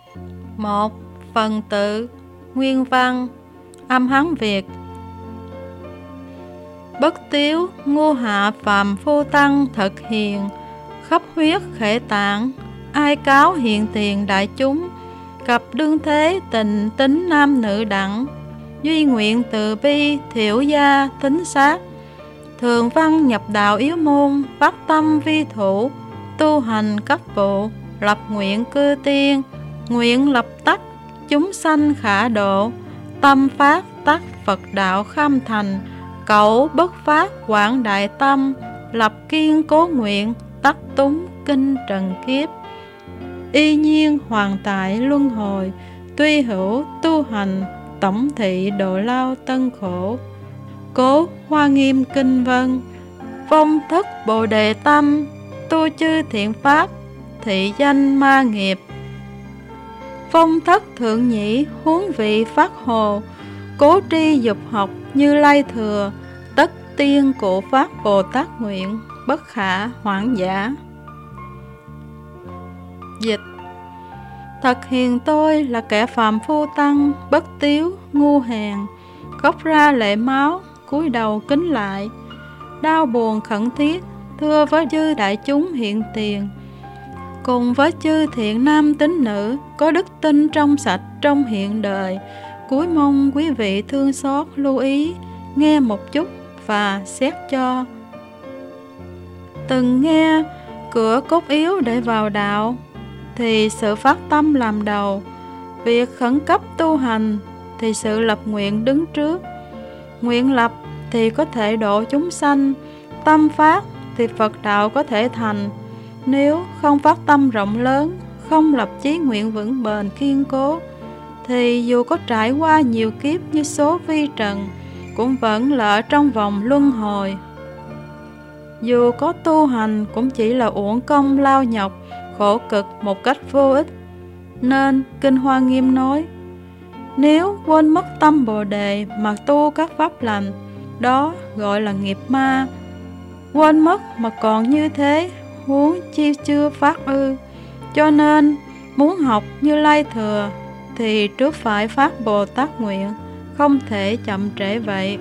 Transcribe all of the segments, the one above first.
1. Phần tự. Nguyên văn. Âm Hán Việt. Bất tiếu ngu hạ phàm phu tăng thật hiền, khắp huyết khể tạng, ai cáo hiện tiền đại chúng, cặp đương thế tình tính nam nữ đẳng, duy nguyện từ bi thiểu gia tính sát, thường văn nhập đạo yếu môn, phát tâm vi thủ, tu hành cấp vụ, lập nguyện cư tiên, nguyện lập tắc chúng sanh khả độ, tâm phát tắc Phật đạo kham thành, cẩu bất phát quảng đại tâm, lập kiên cố nguyện, tắc túng kinh trần kiếp. Y nhiên hoàn tại luân hồi, tuy hữu tu hành, tổng thị độ lao tân khổ. Cố Hoa Nghiêm kinh vân, phong thất bồ đề tâm, tu chư thiện pháp, thị danh ma nghiệp. Phong thất thượng nhĩ huống vị phát hồ, cố tri dục học Như Lai thừa, tất tiên cụ phát Bồ Tát nguyện, bất khả hoãn giả. Dịch. Thật hiền tôi là kẻ phàm phu tăng, bất tiếu, ngu hèn, khóc ra lệ máu, cúi đầu kính lại, đau buồn khẩn thiết, thưa với chư đại chúng hiện tiền, cùng với chư thiện nam tín nữ, có đức tin trong sạch trong hiện đời, cúi mong quý vị thương xót lưu ý, nghe một chút và xét cho. Từng nghe cửa cốt yếu để vào đạo, thì sự phát tâm làm đầu, việc khẩn cấp tu hành thì sự lập nguyện đứng trước. Nguyện lập thì có thể độ chúng sanh, tâm phát thì Phật đạo có thể thành. Nếu không phát tâm rộng lớn, không lập chí nguyện vững bền kiên cố, thì dù có trải qua nhiều kiếp như số vi trần, cũng vẫn lỡ trong vòng luân hồi. Dù có tu hành cũng chỉ là uổng công lao nhọc, khổ cực một cách vô ích. Nên Kinh Hoa Nghiêm nói, nếu quên mất tâm Bồ Đề mà tu các pháp lành, đó gọi là nghiệp ma. Quên mất mà còn như thế, huống chi chưa phát ư. Cho nên muốn học Như Lai thừa thì trước phải phát Bồ Tát nguyện, không thể chậm trễ vậy.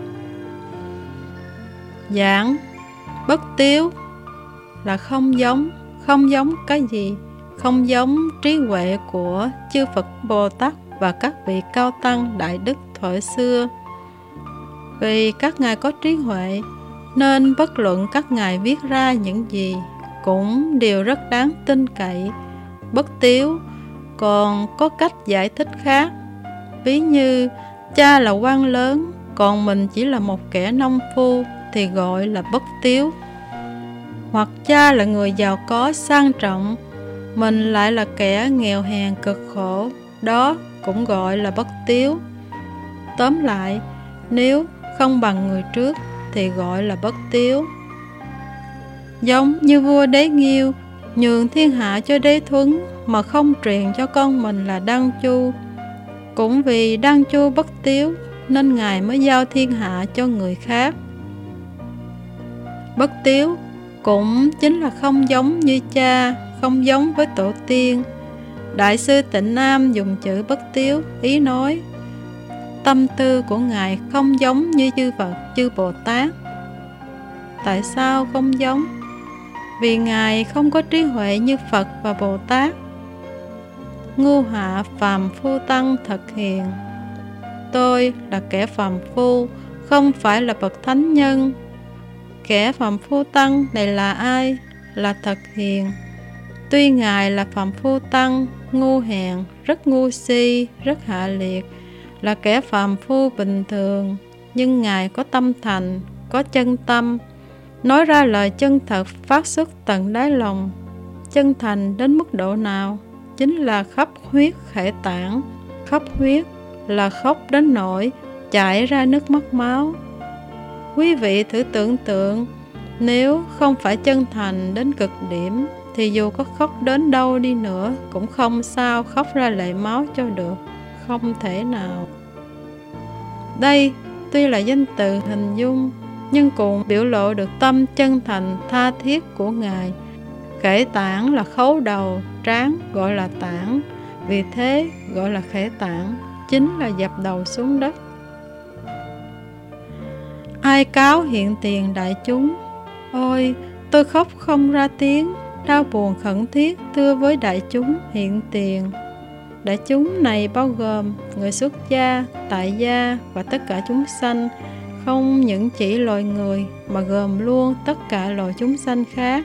Giảng. Bất tiếu là không giống cái gì? Không giống trí huệ của chư Phật Bồ Tát và các vị cao tăng đại đức thuở xưa. Vì các ngài có trí huệ, nên bất luận các ngài viết ra những gì cũng đều rất đáng tin cậy. Bất tiếu còn có cách giải thích khác. Ví như cha là quan lớn, còn mình chỉ là một kẻ nông phu thì gọi là bất tiếu. Hoặc cha là người giàu có sang trọng, mình lại là kẻ nghèo hèn cực khổ, đó cũng gọi là bất tiếu. Tóm lại, nếu không bằng người trước thì gọi là bất tiếu. Giống như vua Đế Nghiêu nhường thiên hạ cho Đế Thuấn mà không truyền cho con mình là Đăng Chu. Cũng vì Đăng Chu bất tiếu nên ngài mới giao thiên hạ cho người khác. Bất tiếu cũng chính là không giống như cha, không giống với tổ tiên. Đại sư Tịnh Nam dùng chữ bất tiếu, ý nói tâm tư của ngài không giống như chư Phật, chư Bồ Tát. Tại sao không giống? Vì ngài không có trí huệ như Phật và Bồ Tát. Ngu hạ phàm phu tăng thật hiền. Tôi là kẻ phàm phu, không phải là bậc thánh nhân. Kẻ phàm phu tăng này là ai? Là thật hiền. Tuy ngài là phàm phu tăng, ngu hèn, rất ngu si, rất hạ liệt, là kẻ phàm phu bình thường, nhưng ngài có tâm thành, có chân tâm, nói ra lời chân thật phát xuất tận đáy lòng. Chân thành đến mức độ nào? Chính là khắp huyết khể tạng. Khắp huyết là khóc đến nỗi chảy ra nước mắt máu. Quý vị thử tưởng tượng, nếu không phải chân thành đến cực điểm thì dù có khóc đến đâu đi nữa cũng không sao khóc ra lệ máu cho được. Không thể nào. Đây tuy là danh từ hình dung, nhưng cũng biểu lộ được tâm chân thành tha thiết của ngài. Khể tạng là khấu đầu, trán gọi là tạng, Vì thế gọi là khể tạng, chính là dập đầu xuống đất. Ai cáo hiện tiền đại chúng? Ôi, tôi khóc không ra tiếng, đau buồn khẩn thiết thưa với đại chúng hiện tiền. Đại chúng này bao gồm người xuất gia, tại gia và tất cả chúng sanh, không những chỉ loài người mà gồm luôn tất cả loài chúng sanh khác.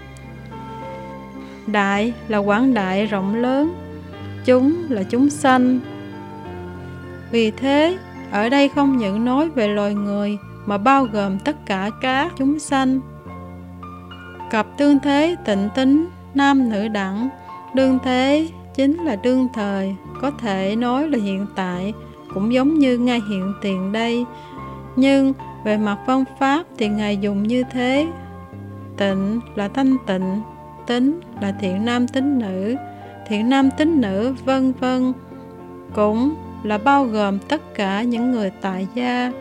Đại là quảng đại rộng lớn, chúng là chúng sanh. Vì thế, ở đây không những nói về loài người mà bao gồm tất cả các chúng sanh. Cặp tương thế tịnh tính, nam nữ đẳng. Đương thế chính là đương thời, có thể nói là hiện tại, cũng giống như ngay hiện tiền đây. Nhưng về mặt văn pháp thì Ngài dùng như thế. Tịnh là thanh tịnh, tính là thiện nam tín nữ, thiện nam tín nữ vân vân, cũng là bao gồm tất cả những người tại gia.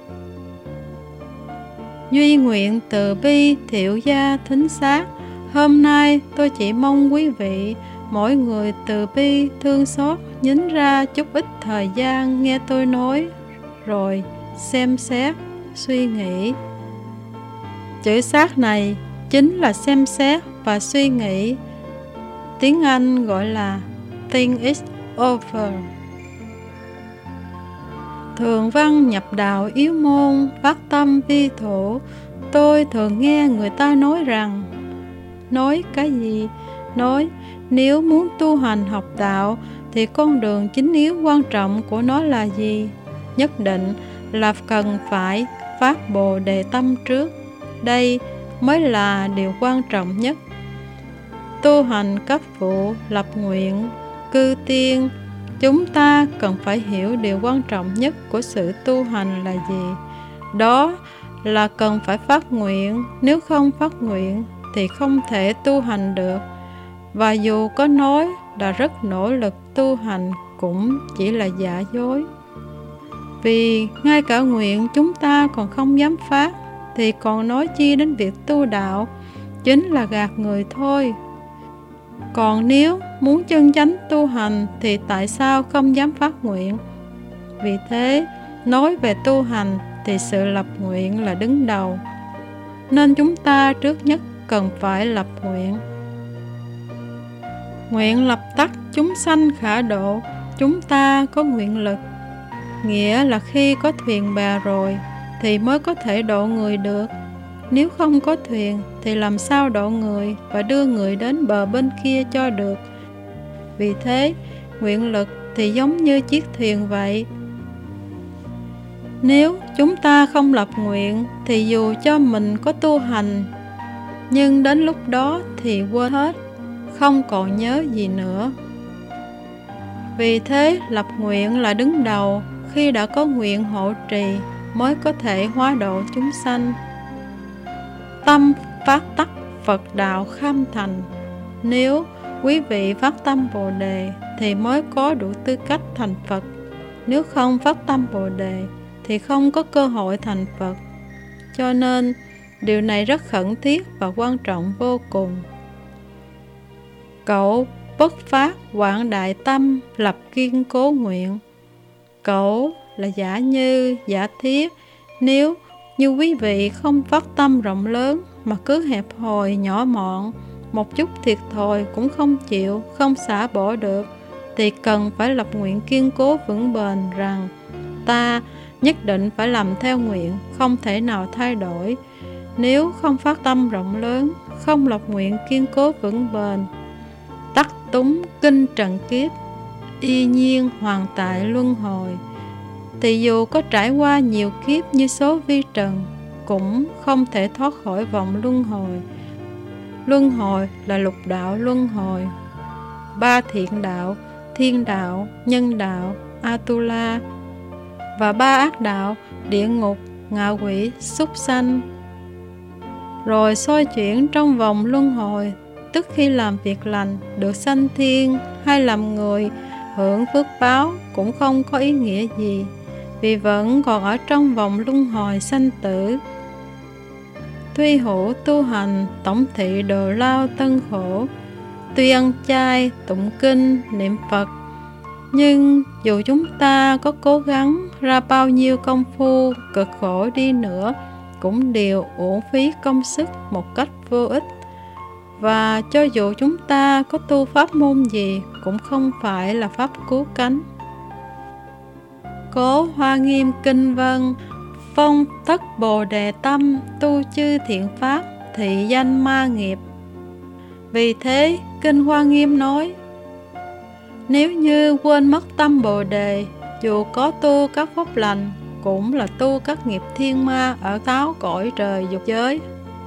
Duy nguyện từ bi thiệu gia thính sát. Hôm nay tôi chỉ mong quý vị mỗi người từ bi thương xót nhín ra chút ít thời gian nghe tôi nói, rồi xem xét, suy nghĩ. Chữ sát này chính là xem xét và suy nghĩ. Tiếng Anh gọi là think it over. Thường văn nhập đạo yếu môn, phát tâm vi thổ. Tôi thường nghe người ta nói rằng, nói cái gì? Nói nếu muốn tu hành học đạo thì con đường chính yếu quan trọng của nó là gì? Nhất định là cần phải phát Bồ Đề tâm trước. Đây mới là điều quan trọng nhất. Tu hành cấp vụ, lập nguyện, cư tiên. Chúng ta cần phải hiểu điều quan trọng nhất của sự tu hành là gì. Đó là cần phải phát nguyện. Nếu không phát nguyện thì không thể tu hành được. Và dù có nói là rất nỗ lực tu hành cũng chỉ là giả dối. Vì ngay cả nguyện chúng ta còn không dám phát, thì còn nói chi đến việc tu đạo, chính là gạt người thôi. Còn nếu muốn chân chánh tu hành thì tại sao không dám phát nguyện? Vì thế, nói về tu hành thì sự lập nguyện là đứng đầu. Nên chúng ta trước nhất cần phải lập nguyện. Nguyện lập tắc chúng sanh khả độ. Chúng ta có nguyện lực, nghĩa là khi có thuyền bè rồi thì mới có thể độ người được. Nếu không có thuyền thì làm sao độ người và đưa người đến bờ bên kia cho được. Vì thế, nguyện lực thì giống như chiếc thuyền vậy. Nếu chúng ta không lập nguyện thì dù cho mình có tu hành, nhưng đến lúc đó thì quên hết, không còn nhớ gì nữa. Vì thế, lập nguyện là đứng đầu. Khi đã có nguyện hộ trì mới có thể hóa độ chúng sanh. Tâm phát tắc Phật đạo kham thành. Nếu quý vị phát tâm Bồ Đề thì mới có đủ tư cách thành Phật. Nếu không phát tâm Bồ Đề thì không có cơ hội thành Phật. Cho nên điều này rất khẩn thiết và quan trọng vô cùng. Cậu bất phát quảng đại tâm, lập kiên cố nguyện. Cậu là giả như, giả thiết. Nếu như quý vị không phát tâm rộng lớn mà cứ hẹp hòi nhỏ mọn, một chút thiệt thòi cũng không chịu, không xả bỏ được, thì cần phải lập nguyện kiên cố vững bền rằng ta nhất định phải làm theo nguyện, không thể nào thay đổi. Nếu không phát tâm rộng lớn, không lập nguyện kiên cố vững bền, tắc túng kinh trần kiếp, y nhiên hoàn tại luân hồi, thì dù có trải qua nhiều kiếp như số vi trần, cũng không thể thoát khỏi vòng luân hồi. Luân hồi là lục đạo luân hồi, 3 thiện đạo, thiên đạo, nhân đạo, Atula, và 3 ác đạo, địa ngục, ngạ quỷ, súc sanh. Rồi xoay chuyển trong vòng luân hồi, tức khi làm việc lành, được sanh thiên, hay làm người, hưởng phước báo cũng không có ý nghĩa gì, vì vẫn còn ở trong vòng luân hồi sanh tử. Tuy hữu tu hành, tổng thị đồ lao tân khổ, tuy ăn chay, tụng kinh, niệm Phật, Nhưng dù chúng ta có cố gắng ra bao nhiêu công phu cực khổ đi nữa, cũng đều uổng phí công sức một cách vô ích. Và cho dù chúng ta có tu pháp môn gì, cũng không phải là pháp cứu cánh. Cố Hoa Nghiêm Kinh Vân: phong tất Bồ Đề tâm, tu chư thiện pháp, thị danh ma nghiệp. Vì thế, Kinh Hoa Nghiêm nói: nếu như quên mất tâm Bồ Đề, dù có tu các pháp lành, cũng là tu các nghiệp thiên ma ở sáu cõi trời dục giới.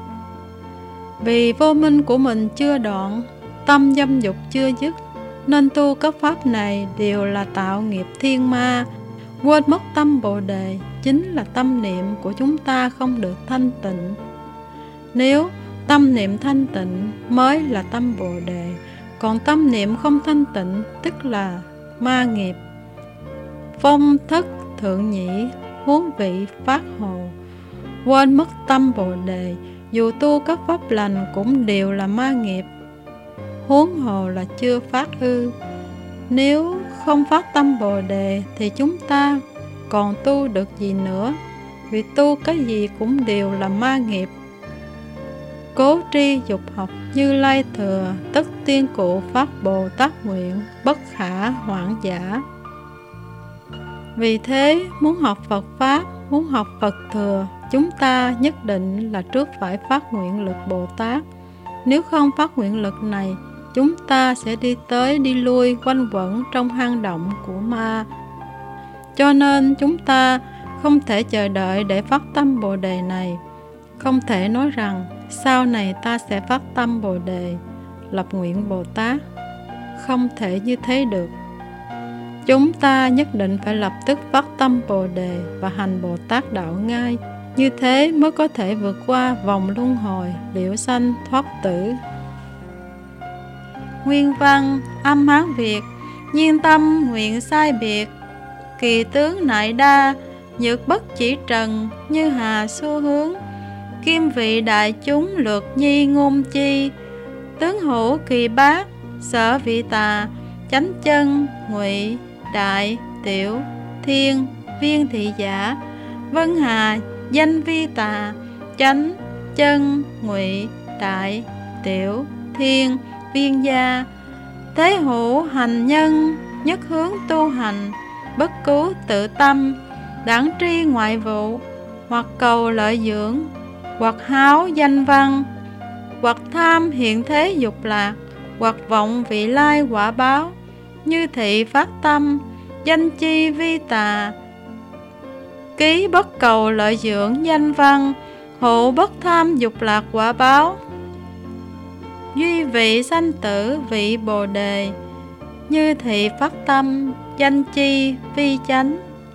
Vì vô minh của mình chưa đoạn, tâm dâm dục chưa dứt, nên tu các pháp này đều là tạo nghiệp thiên ma. Quên mất tâm Bồ Đề chính là tâm niệm của chúng ta không được thanh tịnh. Nếu tâm niệm thanh tịnh mới là tâm Bồ Đề, còn tâm niệm không thanh tịnh tức là ma nghiệp. Phong thất thượng nhĩ, huống vị phát hồ. Quên mất tâm Bồ Đề, dù tu các pháp lành cũng đều là ma nghiệp, huống hồ là chưa phát ư. Nếu không phát tâm Bồ Đề thì chúng ta còn tu được gì nữa, vì tu cái gì cũng đều là ma nghiệp. Cố tri dục học, Như Lai thừa, tất tiên cụ phát Bồ Tát nguyện, bất khả hoãn giả. Vì thế, muốn học Phật Pháp, muốn học Phật thừa, chúng ta nhất định là trước phải phát nguyện lực Bồ Tát. Nếu không phát nguyện lực này, chúng ta sẽ đi tới đi lui quanh quẩn trong hang động của ma. Cho nên chúng ta không thể chờ đợi để phát tâm Bồ Đề này. Không thể nói rằng sau này ta sẽ phát tâm Bồ Đề, lập nguyện Bồ Tát. Không thể như thế được. Chúng ta nhất định phải lập tức phát tâm Bồ Đề và hành Bồ Tát đạo ngay. Như thế mới có thể vượt qua vòng luân hồi, liễu sanh thoát tử. Nguyên văn âm Hán Việt: nhiên tâm nguyện sai biệt, kỳ tướng nại đa, nhược bất chỉ trần, như hà xu hướng. Kim vị đại chúng lược nhi ngôn chi, tướng hữu kỳ bát, sở vị tà, chánh chân, ngụy, đại, tiểu, thiên, viên thị giả, vân hà, danh vi tà, chánh, chân, ngụy, đại, tiểu, thiên, viên gia. Thế hữu hành nhân, nhất hướng tu hành, bất cứu tự tâm, đẳng tri ngoại vụ, hoặc cầu lợi dưỡng, hoặc háo danh văn, hoặc tham hiện thế dục lạc, hoặc vọng vị lai quả báo, như thị phát tâm, danh chi vi tà. Ký bất cầu lợi dưỡng danh văn, hộ bất tham dục lạc quả báo. Duy vị sanh tử vị Bồ Đề, như thị phát tâm, danh chi vi chánh.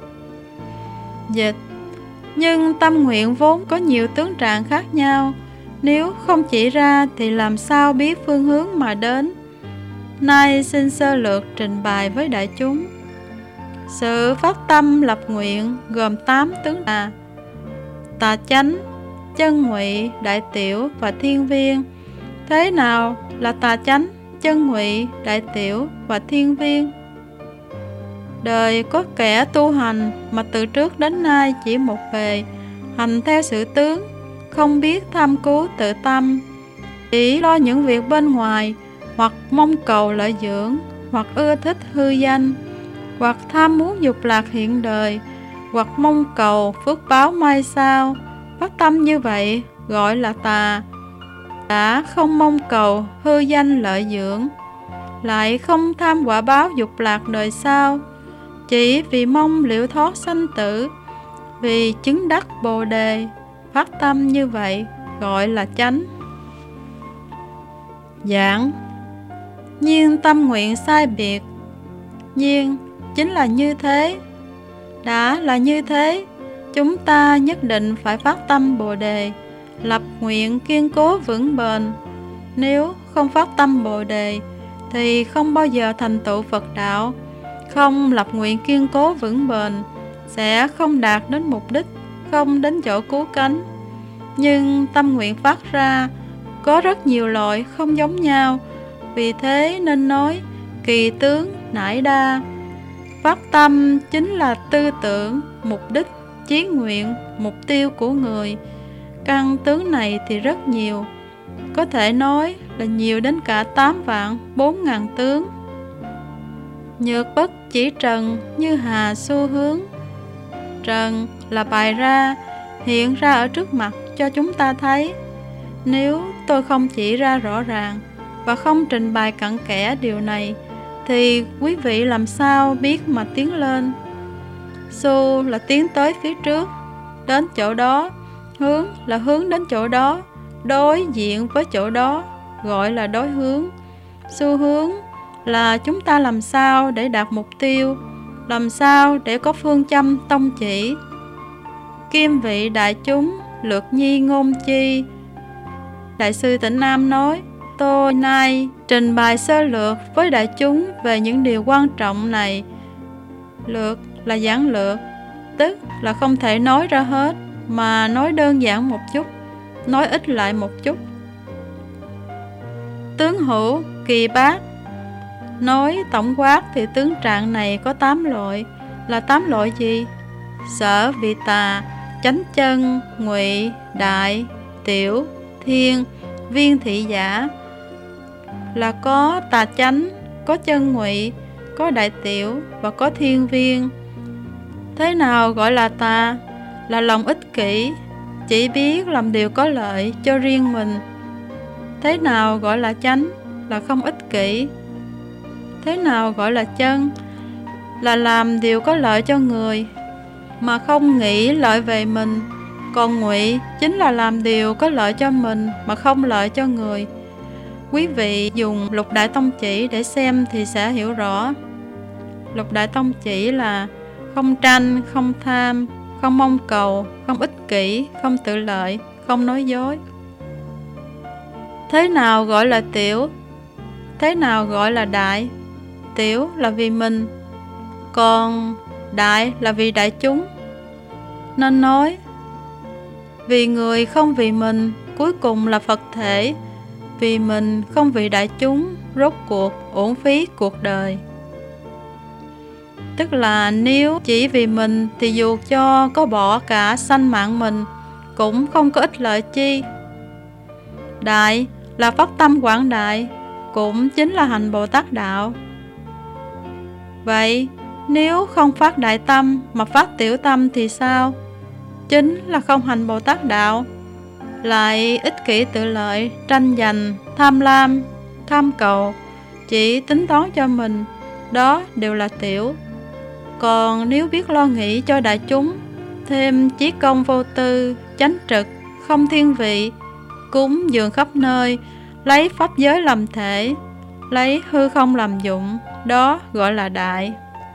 Dịch: nhưng tâm nguyện vốn có nhiều tướng trạng khác nhau, nếu không chỉ ra thì làm sao biết phương hướng mà đến. Nay xin sơ lược trình bày với đại chúng. Sự phát tâm lập nguyện gồm 8 tướng là tà chánh, chân ngụy, đại tiểu và thiên viên. Thế nào là tà chánh, chân ngụy, đại tiểu và thiên viên? Đời có kẻ tu hành mà từ trước đến nay chỉ một bề, hành theo sự tướng, không biết tham cứu tự tâm, chỉ lo những việc bên ngoài, hoặc mong cầu lợi dưỡng, hoặc ưa thích hư danh, hoặc tham muốn dục lạc hiện đời, hoặc mong cầu phước báo mai sau. Phát tâm như vậy gọi là tà. Đã không mong cầu hư danh lợi dưỡng, lại không tham quả báo dục lạc đời sau, chỉ vì mong liễu thoát sanh tử, vì chứng đắc Bồ Đề. Phát tâm như vậy gọi là chánh. Giảng: nhiên tâm nguyện sai biệt. Nhiên chính là như thế. Đã là như thế, chúng ta nhất định phải phát tâm Bồ Đề, lập nguyện kiên cố vững bền. Nếu không phát tâm Bồ Đề thì không bao giờ thành tựu Phật đạo. Không lập nguyện kiên cố vững bền sẽ không đạt đến mục đích, không đến chỗ cứu cánh. Nhưng tâm nguyện phát ra có rất nhiều loại không giống nhau, vì thế nên nói kỳ tướng nải đa. Phát tâm chính là tư tưởng, mục đích, chí nguyện, mục tiêu của người. Căn tướng này thì rất nhiều, có thể nói là nhiều đến cả 8.400.000 tướng. Nhược bất chỉ trần như hà xu hướng. Trần là bày ra, hiện ra ở trước mặt cho chúng ta thấy. Nếu tôi không chỉ ra rõ ràng và không trình bày cặn kẽ điều này, thì quý vị làm sao biết mà tiến lên? Xu là tiến tới phía trước, đến chỗ đó. Hướng là hướng đến chỗ đó, đối diện với chỗ đó, gọi là đối hướng. Xu hướng là chúng ta làm sao để đạt mục tiêu, làm sao để có phương châm tông chỉ. Kim vị đại chúng, lược nhi ngôn chi. Đại sư Tịnh Nam nói, tôi nay trình bày sơ lược với đại chúng về những điều quan trọng này. Lược là giản lược, tức là không thể nói ra hết, mà nói đơn giản một chút, nói ít lại một chút. Tướng hữu kỳ bát. Nói tổng quát thì tướng trạng này có 8 loại. Là 8 loại gì? Sở vị tà, chánh chân, ngụy, đại, tiểu, thiên, viên thị giả. Là có tà chánh, có chân ngụy, có đại tiểu và có thiên viên. Thế nào gọi là tà? Là lòng ích kỷ, chỉ biết làm điều có lợi cho riêng mình. Thế nào gọi là chánh? Là không ích kỷ. Thế nào gọi là chân? Là làm điều có lợi cho người mà không nghĩ lợi về mình. Còn ngụy chính là làm điều có lợi cho mình mà không lợi cho người. Quý vị dùng Lục Đại Tông Chỉ để xem thì sẽ hiểu rõ. Lục Đại Tông Chỉ là không tranh, không tham, không mong cầu, không ích kỷ, không tự lợi, không nói dối. Thế nào gọi là tiểu? Thế nào gọi là đại? Tiểu là vì mình, còn đại là vì đại chúng. Nên nói, vì người không vì mình, cuối cùng là Phật thể. Vì mình không vì đại chúng, rốt cuộc uổng phí cuộc đời. Tức là nếu chỉ vì mình thì dù cho có bỏ cả sanh mạng mình cũng không có ích lợi chi. Đại là phát tâm quảng đại, cũng chính là hành Bồ Tát đạo. Vậy nếu không phát đại tâm mà phát tiểu tâm thì sao? Chính là không hành Bồ Tát đạo. Lại ích kỷ tự lợi, tranh giành, tham lam, tham cầu, chỉ tính toán cho mình, đó đều là tiểu. Còn nếu biết lo nghĩ cho đại chúng, thêm chí công vô tư, chánh trực, không thiên vị, cúng dường khắp nơi, lấy pháp giới làm thể, lấy hư không làm dụng, đó gọi là đại.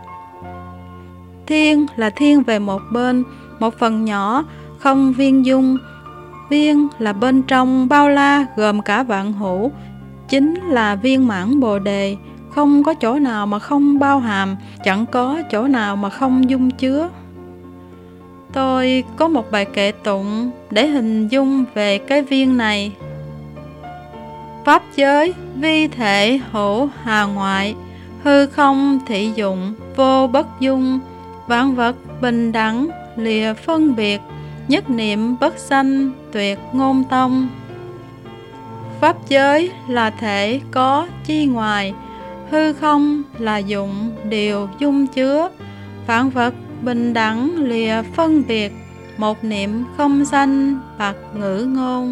Thiên là thiên về một bên, một phần nhỏ, không viên dung. Viên là bên trong bao la gồm cả vạn hữu, chính là viên mãn Bồ Đề, không có chỗ nào mà không bao hàm, chẳng có chỗ nào mà không dung chứa. Tôi có một bài kệ tụng để hình dung về cái viên này. Pháp giới vi thể hữu hà ngoại, hư không thị dụng vô bất dung, vạn vật bình đẳng lìa phân biệt, nhất niệm bất sanh tuyệt ngôn tông. Pháp giới là thể có chi ngoài, hư không là dụng điều dung chứa, vạn vật bình đẳng lìa phân biệt, một niệm không sanh bạc ngữ ngôn.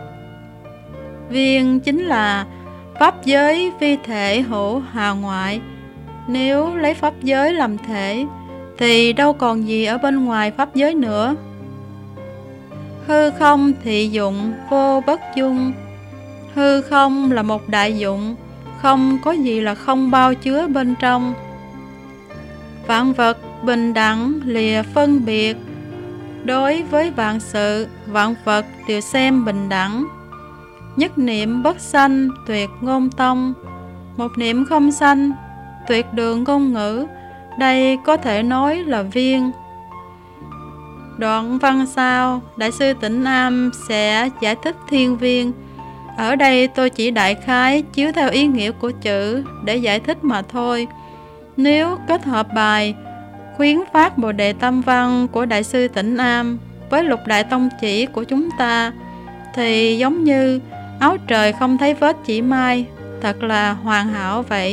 Viên chính là pháp giới vi thể hữu hà ngoại. Nếu lấy pháp giới làm thể thì đâu còn gì ở bên ngoài pháp giới nữa. Hư không thị dụng vô bất dung. Hư không là một đại dụng, không có gì là không bao chứa bên trong. Vạn vật bình đẳng lìa phân biệt. Đối với vạn sự, vạn vật đều xem bình đẳng. Nhất niệm bất sanh tuyệt ngôn tông. Một niệm không sanh, tuyệt đường ngôn ngữ. Đây có thể nói là viên. Đoạn văn sau, Đại sư Tịnh Nam sẽ giải thích thiên viên. Ở đây tôi chỉ đại khái chiếu theo ý nghĩa của chữ để giải thích mà thôi. Nếu kết hợp bài khuyến phát Bồ Đề Tâm Văn của Đại sư Tịnh Nam với Lục Đại Tông Chỉ của chúng ta, thì giống như áo trời không thấy vết chỉ mai, thật là hoàn hảo vậy.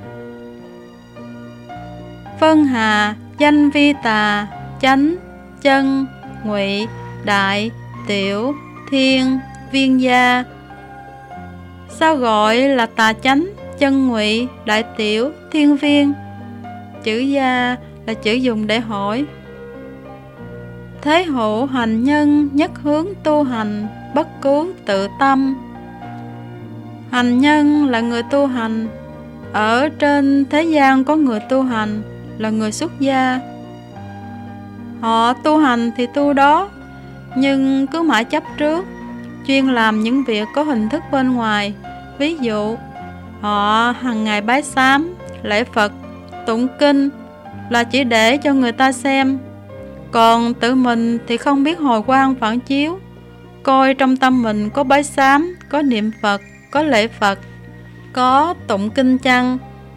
Phân hà, danh vi tà, chánh, chân, ngụy, đại, tiểu, thiên, viên gia. Sao gọi là tà chánh, chân ngụy, đại tiểu, thiên viên? Chữ gia là chữ dùng để hỏi. Thế hộ hành nhân nhất hướng tu hành, bất cứu tự tâm. Hành nhân là người tu hành. Ở trên thế gian có người tu hành là người xuất gia. Họ tu hành thì tu đó, nhưng cứ mãi chấp trước, chuyên làm những việc có hình thức bên ngoài. Ví dụ, họ hàng ngày bái sám, lễ Phật, tụng kinh là chỉ để cho người ta xem. Còn tự mình thì không biết hồi quang phản chiếu, coi trong tâm mình có bái sám, có niệm Phật, có lễ Phật, có tụng kinh chăng.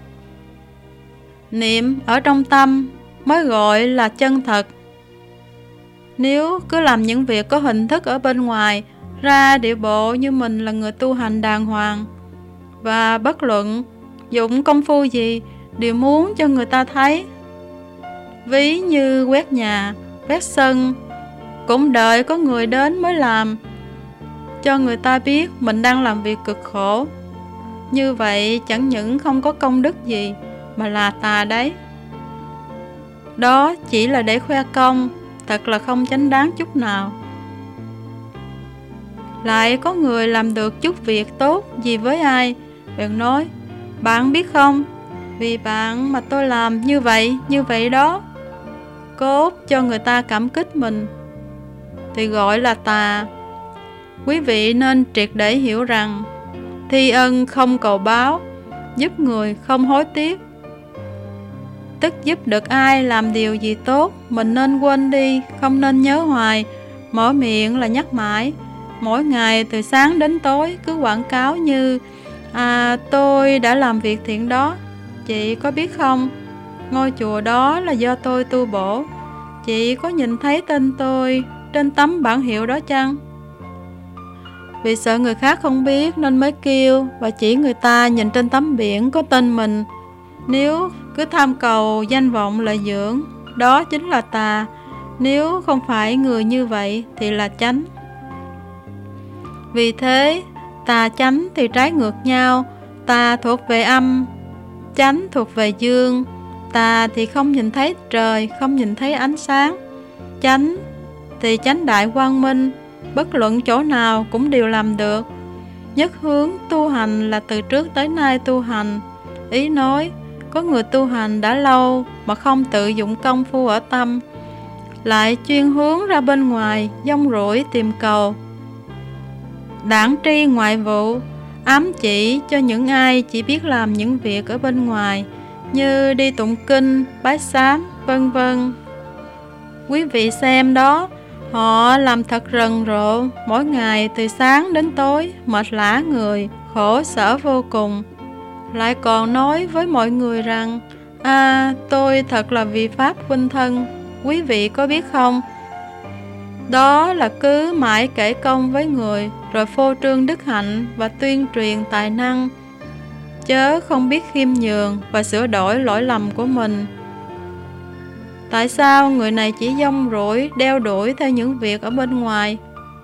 Niệm ở trong tâm mới gọi là chân thật. Nếu cứ làm những việc có hình thức ở bên ngoài, ra điệu bộ như mình là người tu hành đàng hoàng, và bất luận dụng công phu gì đều muốn cho người ta thấy. Ví như quét nhà, quét sân, cũng đợi có người đến mới làm, cho người ta biết mình đang làm việc cực khổ. Như vậy chẳng những không có công đức gì, mà là tà đấy. Đó chỉ là để khoe công, thật là không chánh đáng chút nào. Lại có người làm được chút việc tốt gì với ai, bèn nói: bạn biết không, vì bạn mà tôi làm như vậy đó. Cốt cho người ta cảm kích mình, thì gọi là tà. Quý vị nên triệt để hiểu rằng thi ân không cầu báo, giúp người không hối tiếc. Tức giúp được ai làm điều gì tốt, mình nên quên đi, không nên nhớ hoài. Mở miệng là nhắc mãi. Mỗi ngày từ sáng đến tối cứ quảng cáo như: tôi đã làm việc thiện đó, chị có biết không? Ngôi chùa đó là do tôi tu bổ, chị có nhìn thấy tên tôi trên tấm bảng hiệu đó chăng? Vì sợ người khác không biết nên mới kêu và chỉ người ta nhìn trên tấm biển có tên mình. Nếu cứ tham cầu danh vọng lợi dưỡng, đó chính là tà. Nếu không phải người như vậy thì là chánh. Vì thế, tà chánh thì trái ngược nhau. Tà thuộc về âm, chánh thuộc về dương. Tà thì không nhìn thấy trời, không nhìn thấy ánh sáng. Chánh thì chánh đại quang minh, bất luận chỗ nào cũng đều làm được. Nhất hướng tu hành là từ trước tới nay tu hành. Ý nói, có người tu hành đã lâu mà không tự dụng công phu ở tâm, lại chuyên hướng ra bên ngoài, dông rủi tìm cầu. Đảng tri ngoại vụ, ám chỉ cho những ai chỉ biết làm những việc ở bên ngoài, như đi tụng kinh, bái sám, vân vân. Quý vị xem đó, họ làm thật rần rộ, mỗi ngày từ sáng đến tối, mệt lả người, khổ sở vô cùng. Lại còn nói với mọi người rằng: tôi thật là vì Pháp huynh thân, quý vị có biết không? Đó là cứ mãi kể công với người, rồi phô trương đức hạnh và tuyên truyền tài năng, chớ không biết khiêm nhường và sửa đổi lỗi lầm của mình. Tại sao người này chỉ dông rủi đeo đuổi theo những việc ở bên ngoài?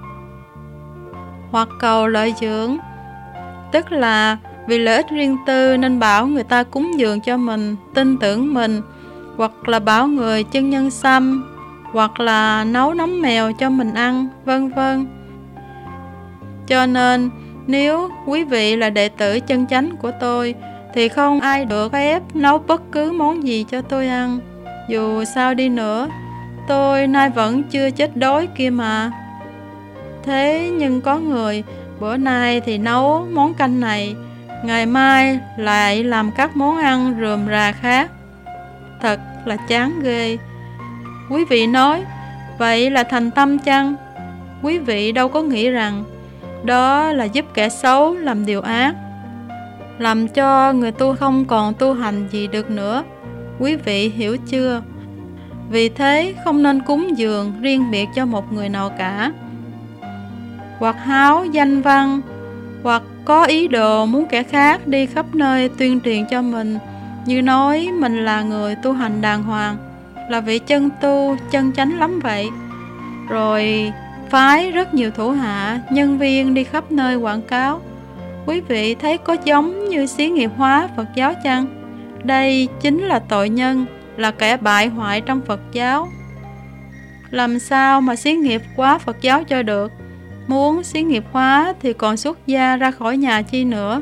Hoặc cầu lợi dưỡng, tức là vì lợi ích riêng tư nên bảo người ta cúng dường cho mình, tin tưởng mình, hoặc là bảo người chân nhân sâm, hoặc là nấu nấm mèo cho mình ăn, vân vân. Cho nên, nếu quý vị là đệ tử chân chánh của tôi, thì không ai được ép nấu bất cứ món gì cho tôi ăn. Dù sao đi nữa, tôi nay vẫn chưa chết đói kia mà. Thế nhưng có người, bữa nay thì nấu món canh này, ngày mai lại làm các món ăn rườm rà khác. Thật là chán ghê. Quý vị nói, vậy là thành tâm chăng? Quý vị đâu có nghĩ rằng đó là giúp kẻ xấu làm điều ác, làm cho người tu không còn tu hành gì được nữa. Quý vị hiểu chưa? Vì thế không nên cúng dường riêng biệt cho một người nào cả. Hoặc háo danh văn, hoặc có ý đồ muốn kẻ khác đi khắp nơi tuyên truyền cho mình, như nói mình là người tu hành đàng hoàng, là vị chân tu chân chánh lắm vậy. Rồi phái rất nhiều thủ hạ, nhân viên đi khắp nơi quảng cáo. Quý vị thấy có giống như xí nghiệp hóa Phật giáo chăng? Đây chính là tội nhân, là kẻ bại hoại trong Phật giáo. Làm sao mà xí nghiệp hóa Phật giáo cho được? Muốn xí nghiệp hóa thì còn xuất gia ra khỏi nhà chi nữa.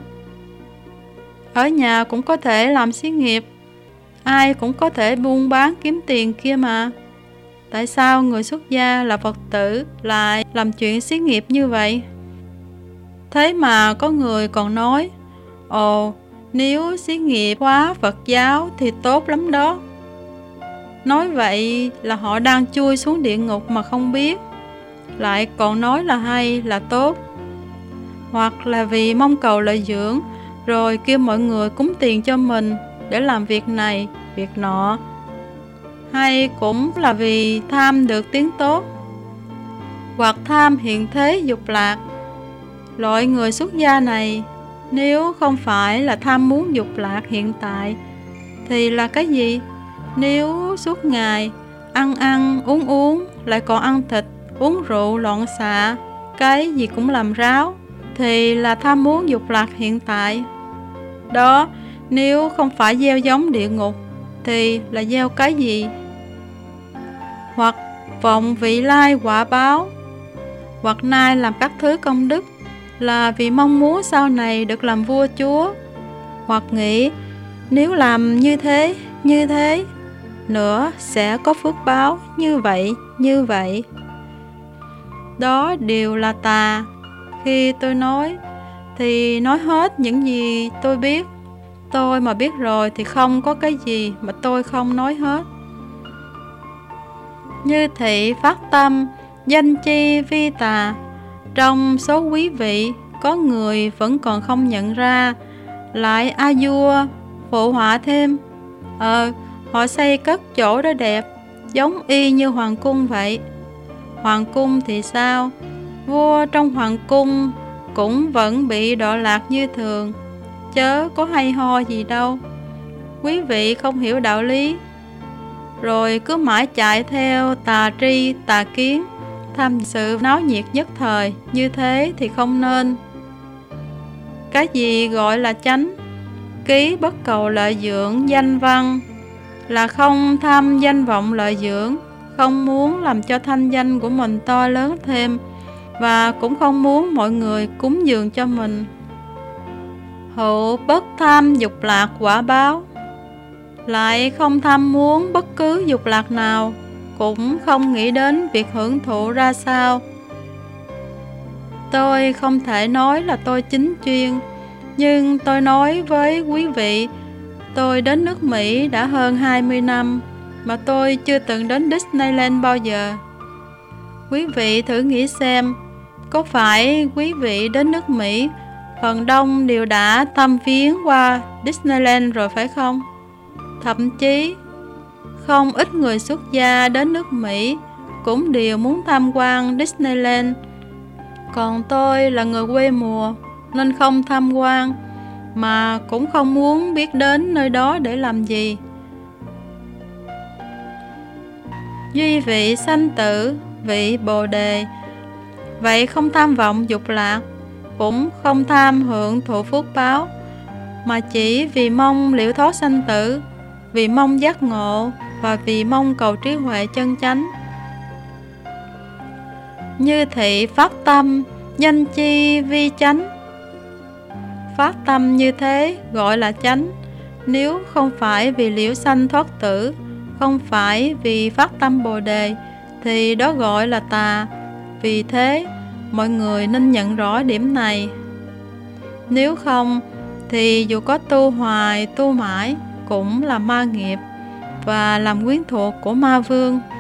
Ở nhà cũng có thể làm xí nghiệp, ai cũng có thể buôn bán kiếm tiền kia mà. Tại sao người xuất gia là Phật tử lại làm chuyện xí nghiệp như vậy? Thế mà có người còn nói, ồ, nếu xí nghiệp hóa Phật giáo thì tốt lắm đó. Nói vậy là họ đang chui xuống địa ngục mà không biết, lại còn nói là hay, là tốt. Hoặc là vì mong cầu lợi dưỡng, rồi kêu mọi người cúng tiền cho mình để làm việc này, việc nọ. Hay cũng là vì tham được tiếng tốt, hoặc tham hiện thế dục lạc. Loại người xuất gia này, nếu không phải là tham muốn dục lạc hiện tại, thì là cái gì? Nếu suốt ngày ăn uống, lại còn ăn thịt, uống rượu loạn xạ, cái gì cũng làm ráo, thì là tham muốn dục lạc hiện tại. Đó, nếu không phải gieo giống địa ngục, thì là gieo cái gì? Hoặc vọng vị lai quả báo, hoặc nay làm các thứ công đức, là vì mong muốn sau này được làm vua chúa. Hoặc nghĩ nếu làm như thế nữa sẽ có phước báo như vậy. Đó đều là tà. Khi tôi nói thì nói hết những gì tôi biết. Tôi mà biết rồi thì không có cái gì mà tôi không nói hết. Như thị phát tâm, danh chi vi tà. Trong số quý vị có người vẫn còn không nhận ra, lại a vua phụ họa thêm. Họ xây cất chỗ đó đẹp, giống y như hoàng cung vậy. Hoàng cung thì sao? Vua trong hoàng cung cũng vẫn bị đọa lạc như thường, chớ có hay ho gì đâu. Quý vị không hiểu đạo lý, rồi cứ mãi chạy theo tà tri tà kiến, tham sự náo nhiệt nhất thời, như thế thì không nên. Cái gì gọi là chánh? Ký bất cầu lợi dưỡng danh văn, là không tham danh vọng lợi dưỡng, không muốn làm cho thanh danh của mình to lớn thêm, và cũng không muốn mọi người cúng dường cho mình. Hữu bất tham dục lạc quả báo, lại không tham muốn bất cứ dục lạc nào, cũng không nghĩ đến việc hưởng thụ ra sao. Tôi không thể nói là tôi chính chuyên, nhưng tôi nói với quý vị, tôi đến nước Mỹ đã hơn 20 năm, mà tôi chưa từng đến Disneyland bao giờ. Quý vị thử nghĩ xem, có phải quý vị đến nước Mỹ phần đông đều đã thăm viếng qua Disneyland rồi phải không? Thậm chí không ít người xuất gia đến nước Mỹ cũng đều muốn tham quan Disneyland. Còn tôi là người quê mùa nên không tham quan, mà cũng không muốn biết đến nơi đó để làm gì. Duy vị sanh tử, vị Bồ Đề, vậy không tham vọng dục lạc, cũng không tham hưởng thụ phước báo, mà chỉ vì mong liễu thoát sanh tử, vì mong giác ngộ, và vì mong cầu trí huệ chân chánh. Như thị phát tâm, danh chi vi chánh. Phát tâm như thế gọi là chánh. Nếu không phải vì liễu sanh thoát tử, không phải vì phát tâm Bồ Đề, thì đó gọi là tà. Vì thế mọi người nên nhận rõ điểm này. Nếu không thì dù có tu hoài tu mãi cũng là ma nghiệp, và làm quyến thuộc của ma vương.